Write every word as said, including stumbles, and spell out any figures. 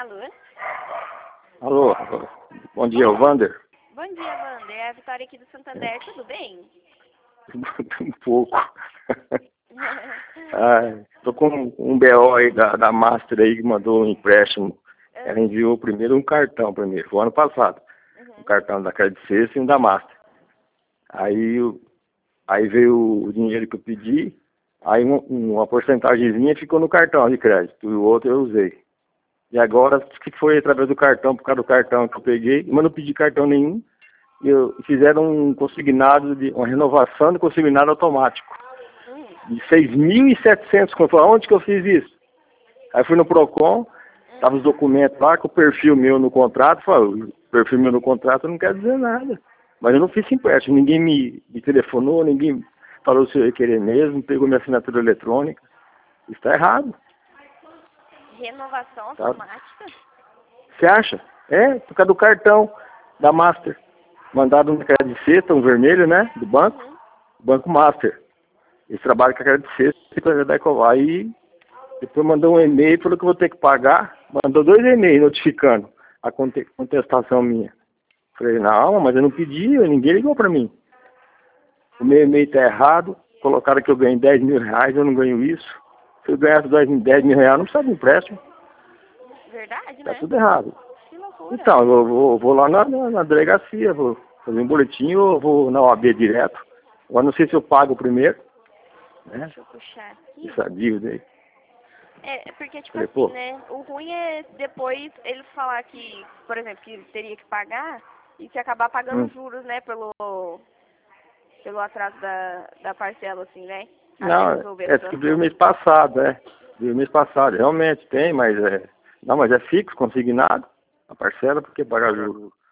Alô? Alô, alô. Bom dia, o Wander. Bom dia, Wander. É a Vitória aqui do Santander, tudo bem? Um pouco. Ah, tô com um B O aí da, da Master aí que mandou um empréstimo. Ela enviou primeiro um cartão primeiro, foi ano passado. Uhum. Um cartão da Credit Suisse e um da Master. Aí, o- aí veio o dinheiro que eu pedi, aí uma, uma porcentagemzinha ficou no cartão de crédito, e o outro eu usei. E agora, que foi através do cartão, por causa do cartão que eu peguei, mas não pedi cartão nenhum, e eu, fizeram um consignado, de, uma renovação de consignado automático, Hum. de seis mil e setecentos. Eu falei, onde que eu fiz isso? Aí fui no Procon, tava os documentos lá, com o perfil meu no contrato, falei, o perfil meu no contrato não quer dizer nada. Mas eu não fiz empréstimo, ninguém me, me telefonou, ninguém falou se eu ia querer mesmo, pegou minha assinatura eletrônica. Isso está errado. Renovação Tá? automática? Você acha? É, por causa do cartão da Master. Mandado na cara de cesta, um vermelho, né? Do banco. Uhum. Banco Master. Eles trabalham com a cara de cesta, coisa da Ecovar. Aí depois mandou um e-mail, falou que eu vou ter que pagar. Mandou dois e-mails notificando a conte- contestação minha. Falei, não, mas eu não pedi, ninguém ligou pra mim. O meu e-mail tá errado. Colocaram que eu ganhei dez mil reais, eu não ganho isso. Se eu ganhasse dez mil reais, não precisa de empréstimo. Verdade, Tá né? tudo errado. Que loucura. Então, eu vou, vou lá na, na, na delegacia, vou fazer um boletim ou vou na O A B direto. Agora não sei se eu pago primeiro, né? Deixa eu puxar aqui. Essa dívida aí. É, porque, tipo Falei, assim, pô, né? O ruim é depois ele falar que, por exemplo, que teria que pagar e se acabar pagando hum, juros, né? Pelo, pelo atraso da, da parcela, assim, né? Até não, resolver a é que veio situação. mês passado, é. Veio mês passado, realmente tem, mas é. Não, mas é fixo, consignado. A parcela, porque pagar juros.